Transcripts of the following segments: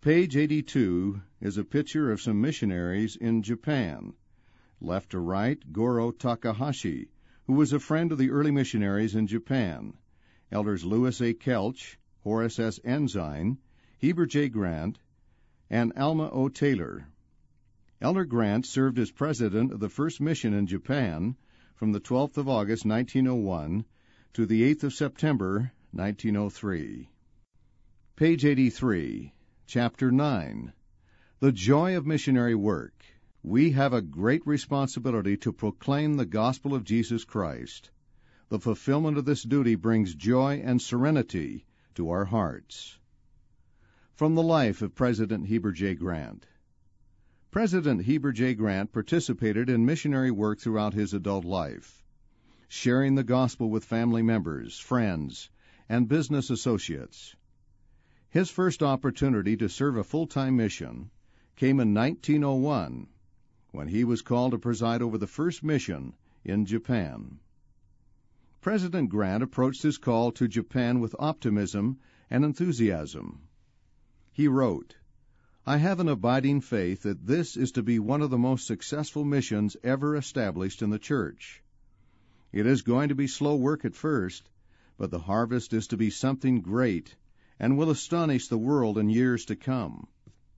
Page 82 is a picture of some missionaries in Japan. Left to right, Goro Takahashi, who was a friend of the early missionaries in Japan. Elders Lewis A. Kelch, Horace S. Ensign, Heber J. Grant, and Alma O. Taylor. Elder Grant served as president of the first mission in Japan from the 12th of August, 1901, to the 8th of September, 1903. Page 83, Chapter 9, The Joy of Missionary Work. We have a great responsibility to proclaim the gospel of Jesus Christ. The fulfillment of this duty brings joy and serenity to our hearts. From the life of President Heber J. Grant. President Heber J. Grant participated in missionary work throughout his adult life, sharing the gospel with family members, friends, and business associates. His first opportunity to serve a full-time mission came in 1901, when he was called to preside over the first mission in Japan. President Grant approached his call to Japan with optimism and enthusiasm. He wrote, "I have an abiding faith that this is to be one of the most successful missions ever established in the church. It is going to be slow work at first, but the harvest is to be something great and will astonish the world in years to come."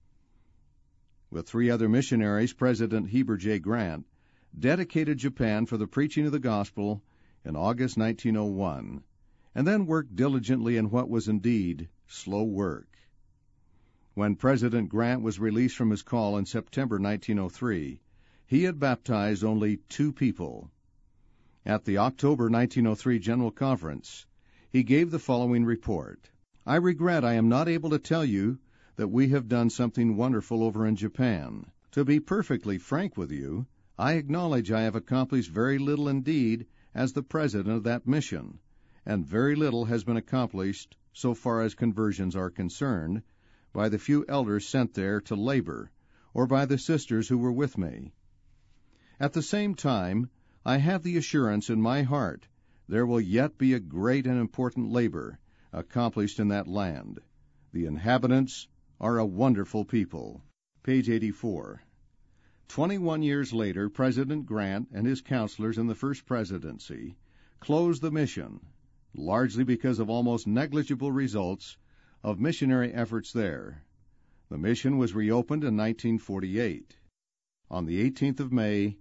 With 3 other missionaries, President Heber J. Grant dedicated Japan for the preaching of the gospel in August 1901, and then worked diligently in what was indeed slow work. When President Grant was released from his call in September 1903, he had baptized only 2 people. At the October 1903 General Conference, he gave the following report. "I regret I am not able to tell you that we have done something wonderful over in Japan. To be perfectly frank with you, I acknowledge I have accomplished very little indeed as the president of that mission, and very little has been accomplished, so far as conversions are concerned, by the few elders sent there to labor, or by the sisters who were with me. At the same time, I have the assurance in my heart there will yet be a great and important labor accomplished in that land. The inhabitants are a wonderful people." Page 84. 21 years later, President Grant and his counselors in the first presidency closed the mission, largely because of almost negligible results of missionary efforts there. The mission was reopened in 1948. On the 18th of May,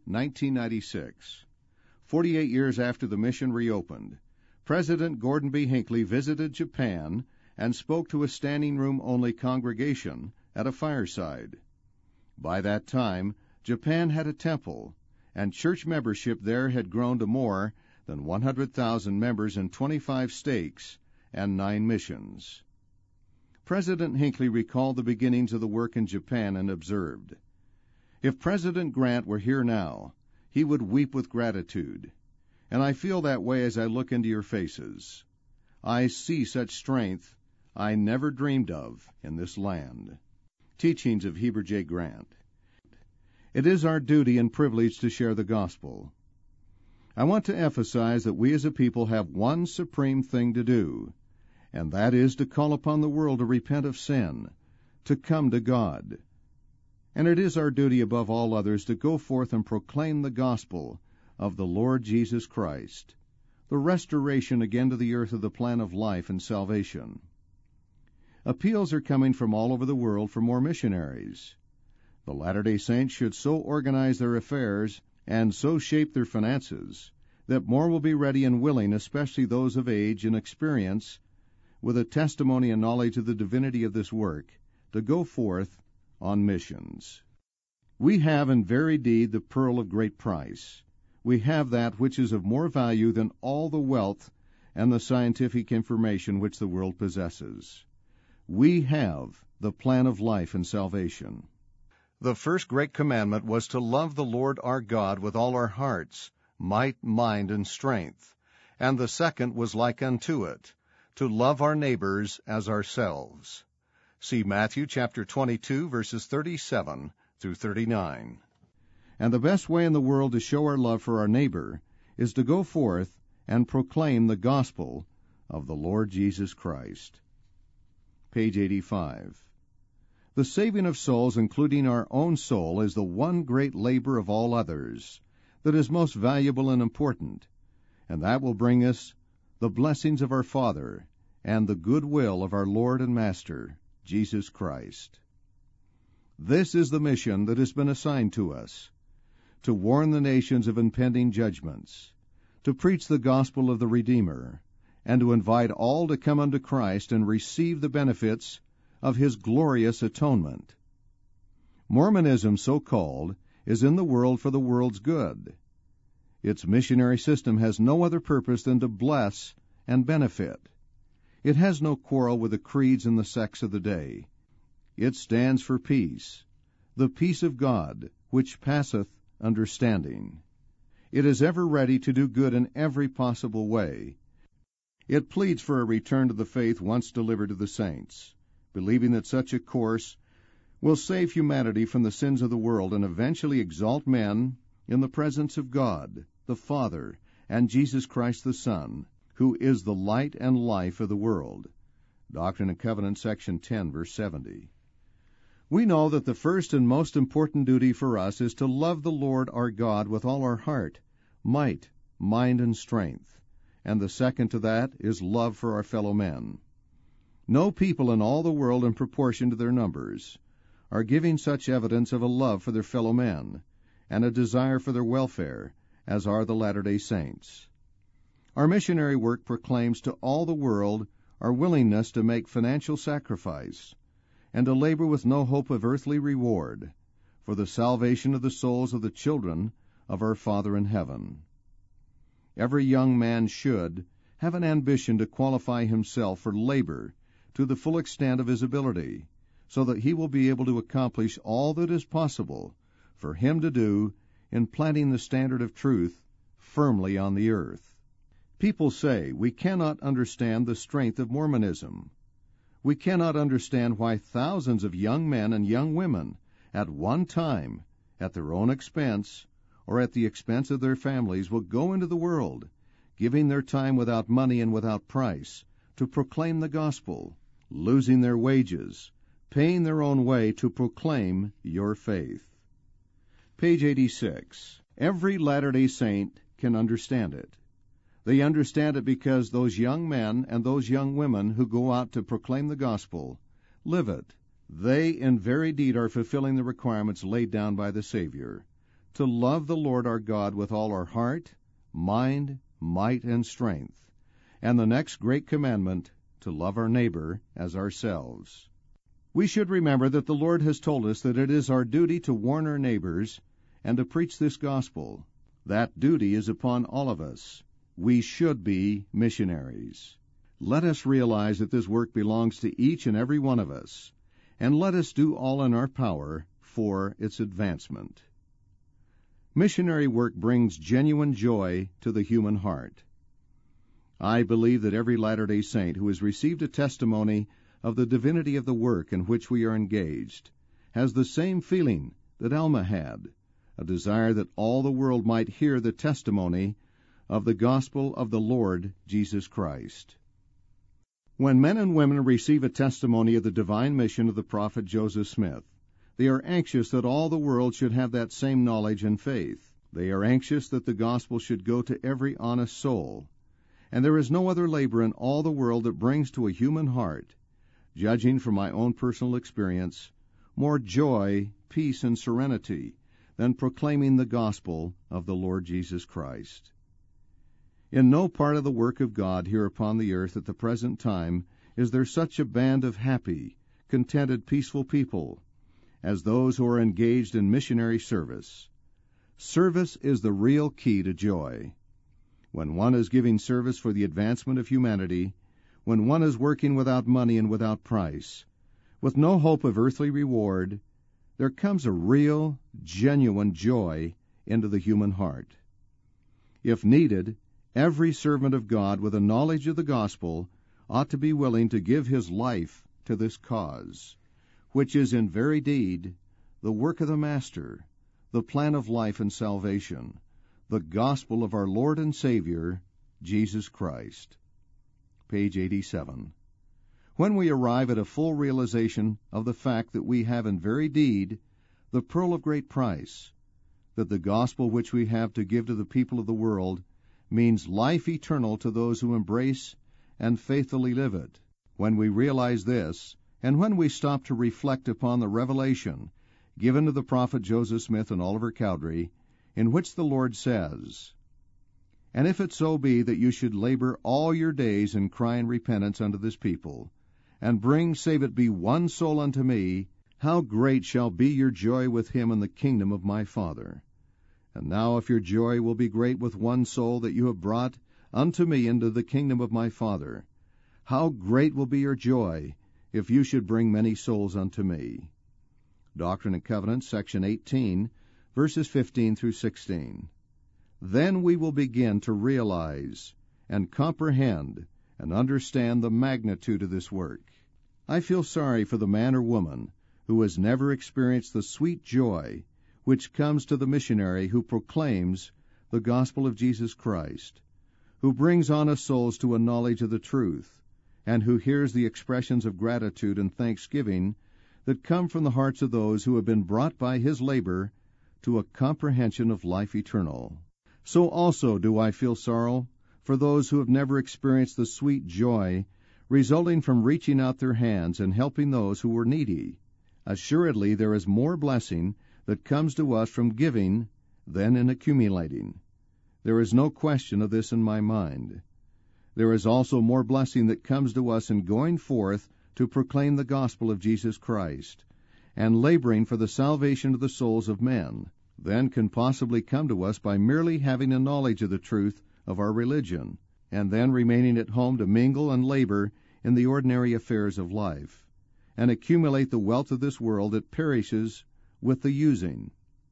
1996, 48 years after the mission reopened, President Gordon B. Hinckley visited Japan and spoke to a standing-room-only congregation at a fireside. By that time, Japan had a temple, and church membership there had grown to more than 100,000 members in 25 states and 9 missions. President Hinckley recalled the beginnings of the work in Japan and observed, "If President Grant were here now, he would weep with gratitude, and I feel that way as I look into your faces. I see such strength I never dreamed of in this land." Teachings of Heber J. Grant. It is our duty and privilege to share the gospel. I want to emphasize that we as a people have one supreme thing to do, and that is to call upon the world to repent of sin, to come to God. And it is our duty above all others to go forth and proclaim the gospel of the Lord Jesus Christ, the restoration again to the earth of the plan of life and salvation. Appeals are coming from all over the world for more missionaries. The Latter-day Saints should so organize their affairs and so shape their finances that more will be ready and willing, especially those of age and experience, with a testimony and knowledge of the divinity of this work, to go forth on missions. We have in very deed the pearl of great price. We have that which is of more value than all the wealth and the scientific information which the world possesses. We have the plan of life and salvation. The first great commandment was to love the Lord our God with all our hearts, might, mind, and strength, and the second was like unto it, to love our neighbors as ourselves. See Matthew chapter 22, verses 37 through 39. And the best way in the world to show our love for our neighbor is to go forth and proclaim the gospel of the Lord Jesus Christ. Page 85. The saving of souls, including our own soul, is the one great labor of all others that is most valuable and important, and that will bring us the blessings of our Father and the good will of our Lord and Master, Jesus Christ. This is the mission that has been assigned to us, to warn the nations of impending judgments, to preach the gospel of the Redeemer, and to invite all to come unto Christ and receive the benefits of His glorious atonement. Mormonism, so called, is in the world for the world's good. Its missionary system has no other purpose than to bless and benefit. It has no quarrel with the creeds and the sects of the day. It stands for peace, the peace of God, which passeth understanding. It is ever ready to do good in every possible way. It pleads for a return to the faith once delivered to the saints, believing that such a course will save humanity from the sins of the world and eventually exalt men in the presence of God, the Father, and Jesus Christ the Son, who is the light and life of the world. Doctrine and Covenants, section 10, verse 70. We know that the first and most important duty for us is to love the Lord our God with all our heart, might, mind, and strength, and the second to that is love for our fellow men. No people in all the world, in proportion to their numbers, are giving such evidence of a love for their fellow men and a desire for their welfare as are the Latter-day Saints. Our missionary work proclaims to all the world our willingness to make financial sacrifice and to labor with no hope of earthly reward for the salvation of the souls of the children of our Father in heaven. Every young man should have an ambition to qualify himself for labor to the full extent of his ability, so that he will be able to accomplish all that is possible for him to do in planting the standard of truth firmly on the earth. People say we cannot understand the strength of Mormonism. We cannot understand why thousands of young men and young women at one time, at their own expense, or at the expense of their families, will go into the world, giving their time without money and without price, to proclaim the gospel, losing their wages, paying their own way to proclaim your faith. Page 86. Every Latter-day Saint can understand it. They understand it because those young men and those young women who go out to proclaim the gospel live it. They in very deed are fulfilling the requirements laid down by the Savior, to love the Lord our God with all our heart, mind, might, and strength, and the next great commandment, to love our neighbor as ourselves. We should remember that the Lord has told us that it is our duty to warn our neighbors and to preach this gospel. That duty is upon all of us. We should be missionaries. Let us realize that this work belongs to each and every one of us, and let us do all in our power for its advancement. Missionary work brings genuine joy to the human heart. I believe that every Latter-day Saint who has received a testimony of the divinity of the work in which we are engaged has the same feeling that Alma had, a desire that all the world might hear the testimony of the gospel of the Lord Jesus Christ. When men and women receive a testimony of the divine mission of the prophet Joseph Smith, they are anxious that all the world should have that same knowledge and faith. They are anxious that the gospel should go to every honest soul. And there is no other labor in all the world that brings to a human heart, judging from my own personal experience, more joy, peace, and serenity than proclaiming the gospel of the Lord Jesus Christ. In no part of the work of God here upon the earth at the present time is there such a band of happy, contented, peaceful people as those who are engaged in missionary service. Service is the real key to joy. When one is giving service for the advancement of humanity, when one is working without money and without price, with no hope of earthly reward, there comes a real, genuine joy into the human heart. If needed, every servant of God with a knowledge of the gospel ought to be willing to give his life to this cause, which is in very deed the work of the Master, the plan of life and salvation, the gospel of our Lord and Savior, Jesus Christ. Page 87. When we arrive at a full realization of the fact that we have in very deed the pearl of great price, that the gospel which we have to give to the people of the world means life eternal to those who embrace and faithfully live it. When we realize this, and when we stop to reflect upon the revelation given to the prophet Joseph Smith and Oliver Cowdery, in which the Lord says, "And if it so be that you should labor all your days in cry and repentance unto this people, and bring, save it be one soul unto me, how great shall be your joy with him in the kingdom of my Father. And now if your joy will be great with one soul that you have brought unto me into the kingdom of my Father, how great will be your joy if you should bring many souls unto me." Doctrine and Covenants, section 18, verses 15 through 16. Then we will begin to realize and comprehend and understand the magnitude of this work. I feel sorry for the man or woman who has never experienced the sweet joy which comes to the missionary who proclaims the gospel of Jesus Christ, who brings honest souls to a knowledge of the truth, and who hears the expressions of gratitude and thanksgiving that come from the hearts of those who have been brought by his labor to a comprehension of life eternal. So also do I feel sorrow for those who have never experienced the sweet joy resulting from reaching out their hands and helping those who were needy. Assuredly, there is more blessing that comes to us from giving than in accumulating. There is no question of this in my mind. There is also more blessing that comes to us in going forth to proclaim the gospel of Jesus Christ and laboring for the salvation of the souls of men than can possibly come to us by merely having a knowledge of the truth of our religion, and then remaining at home to mingle and labor in the ordinary affairs of life, and accumulate the wealth of this world that perishes with the using.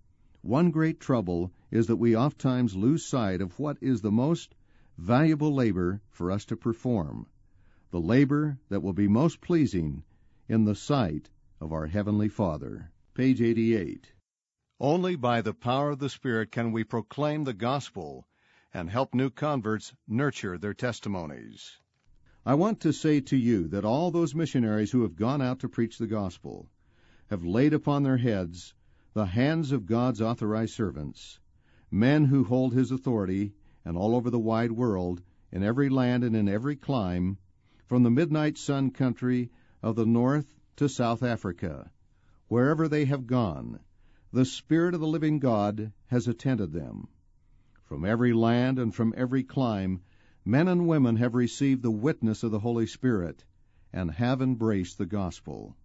One great trouble is that we oftentimes lose sight of what is the most valuable labor for us to perform, the labor that will be most pleasing in the sight of our Heavenly Father. Page 88. Only by the power of the Spirit can we proclaim the gospel and help new converts nurture their testimonies. I want to say to you that all those missionaries who have gone out to preach the gospel have laid upon their heads the hands of God's authorized servants, men who hold His authority, and all over the wide world, in every land and in every clime, from the midnight sun country of the north to South Africa. Wherever they have gone, the Spirit of the living God has attended them. From every land and from every clime, men and women have received the witness of the Holy Spirit and have embraced the gospel.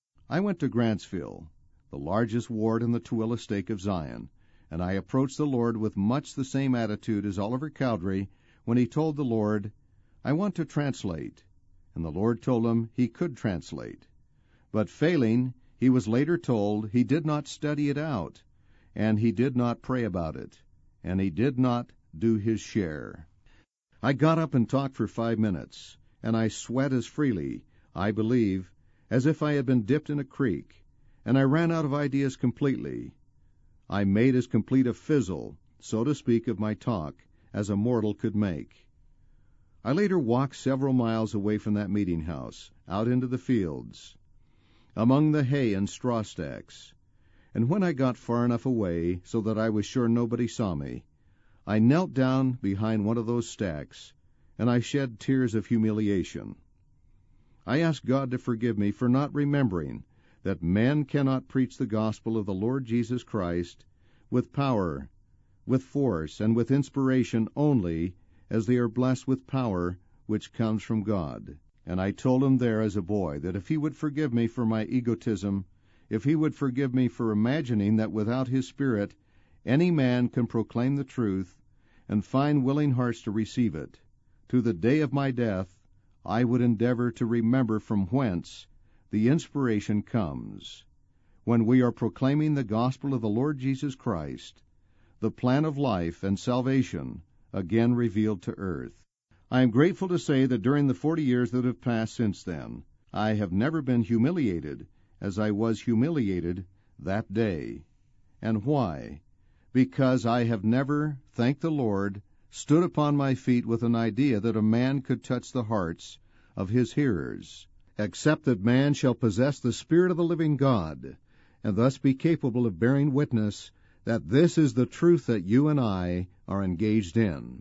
I went to Grantsville, the largest ward in the Tooele Stake of Zion, and I approached the Lord with much the same attitude as Oliver Cowdery when he told the Lord, "I want to translate," and the Lord told him he could translate. But failing, he was later told he did not study it out, and he did not pray about it, and he did not do his share. I got up and talked for 5 minutes, and I sweat as freely, I believe, as if I had been dipped in a creek, and I ran out of ideas completely. I made as complete a fizzle, so to speak, of my talk as a mortal could make. I later walked several miles away from that meeting house, out into the fields, among the hay and straw stacks, and when I got far enough away so that I was sure nobody saw me, I knelt down behind one of those stacks, and I shed tears of humiliation. I asked God to forgive me for not remembering that men cannot preach the gospel of the Lord Jesus Christ with power, with force, and with inspiration only as they are blessed with power which comes from God. And I told him there as a boy that if he would forgive me for my egotism, if he would forgive me for imagining that without his Spirit any man can proclaim the truth and find willing hearts to receive it, to the day of my death I would endeavor to remember from whence the inspiration comes, when we are proclaiming the gospel of the Lord Jesus Christ, the plan of life and salvation again revealed to earth. I am grateful to say that during the 40 years that have passed since then, I have never been humiliated as I was humiliated that day. And why? Because I have never, thank the Lord, stood upon my feet with an idea that a man could touch the hearts of his hearers, except that man shall possess the Spirit of the living God, and thus be capable of bearing witness that this is the truth that you and I are engaged in.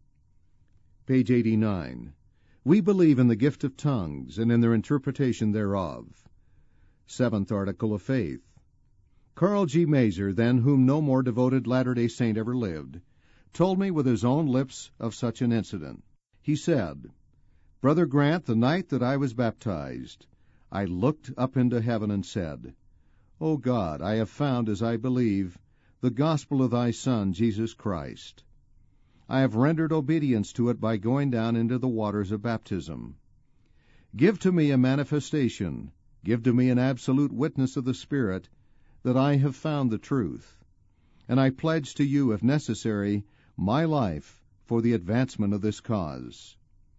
Page 89. We believe in the gift of tongues and in their interpretation thereof. Seventh Article of Faith. Carl G. Mazer, than whom no more devoted Latter-day Saint ever lived, told me with his own lips of such an incident. He said, "Brother Grant, the night that I was baptized, I looked up into heaven and said, O God, I have found, as I believe, the gospel of thy Son, Jesus Christ. I have rendered obedience to it by going down into the waters of baptism. Give to me a manifestation, give to me an absolute witness of the Spirit, that I have found the truth. And I pledge to you, if necessary, my life for the advancement of this cause."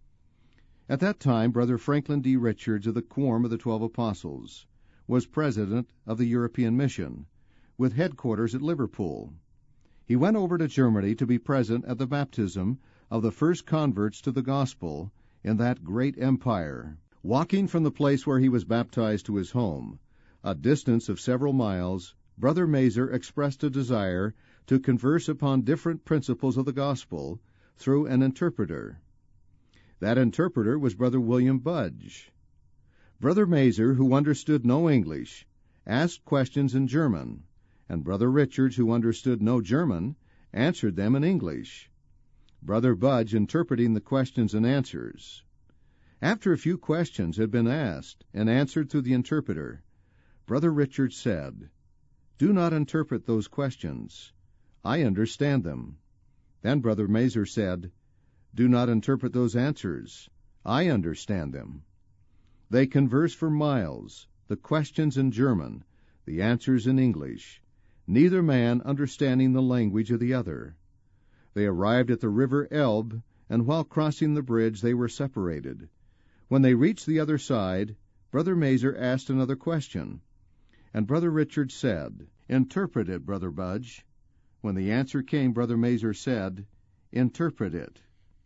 At that time, Brother Franklin D. Richards of the Quorum of the 12 Apostles was president of the European Mission, with headquarters at Liverpool. He went over to Germany to be present at the baptism of the first converts to the gospel in that great empire. Walking from the place where he was baptized to his home, a distance of several miles, Brother Mazer expressed a desire to converse upon different principles of the gospel through an interpreter. That interpreter was Brother William Budge. Brother Mazer, who understood no English, asked questions in German, and Brother Richards, who understood no German, answered them in English, Brother Budge interpreting the questions and answers. After a few questions had been asked and answered through the interpreter, Brother Richards said, "Do not interpret those questions. I understand them." Then Brother Mazer said, "Do not interpret those answers. I understand them." They conversed for miles, the questions in German, the answers in English, neither man understanding the language of the other. They arrived at the river Elbe, and while crossing the bridge they were separated. When they reached the other side, Brother Mazer asked another question, and Brother Richard said, "Interpret it, Brother Budge." When the answer came, Brother Mazer said, "Interpret it."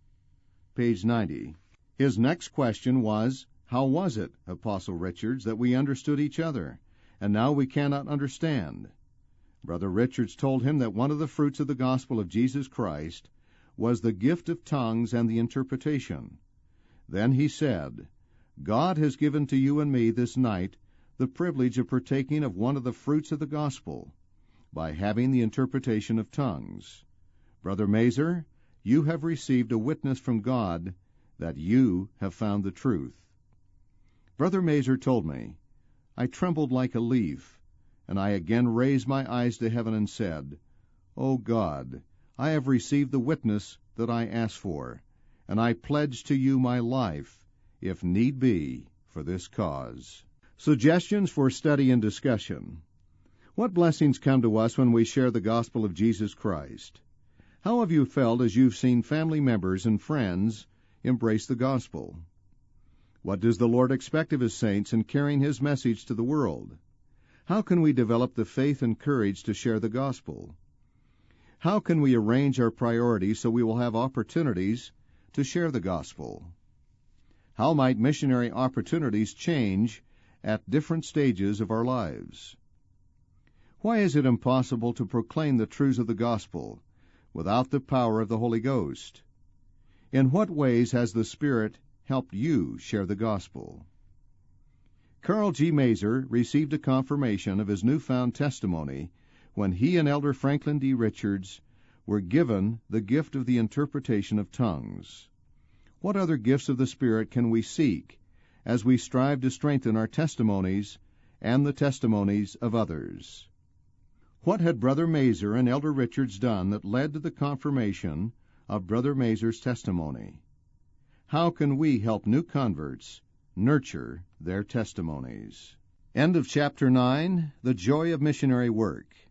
Page 90. His next question was, "How was it, Apostle Richards, that we understood each other, and now we cannot understand?" Brother Richards told him that one of the fruits of the gospel of Jesus Christ was the gift of tongues and the interpretation. Then he said, "God has given to you and me this night the privilege of partaking of one of the fruits of the gospel, by having the interpretation of tongues. Brother Mazer, you have received a witness from God that you have found the truth." Brother Mazer told me, "I trembled like a leaf, and I again raised my eyes to heaven and said, O God, I have received the witness that I asked for, and I pledge to you my life, if need be, for this cause." Suggestions for study and discussion. What blessings come to us when we share the gospel of Jesus Christ? How have you felt as you've seen family members and friends embrace the gospel? What does the Lord expect of His saints in carrying His message to the world? How can we develop the faith and courage to share the gospel? How can we arrange our priorities so we will have opportunities to share the gospel? How might missionary opportunities change at different stages of our lives? Why is it impossible to proclaim the truths of the gospel without the power of the Holy Ghost? In what ways has the Spirit helped you share the gospel? Carl G. Mazer received a confirmation of his newfound testimony when he and Elder Franklin D. Richards were given the gift of the interpretation of tongues. What other gifts of the Spirit can we seek as we strive to strengthen our testimonies and the testimonies of others? What had Brother Mazer and Elder Richards done that led to the confirmation of Brother Mazer's testimony? How can we help new converts nurture their testimonies? End of Chapter 9, The Joy of Missionary Work.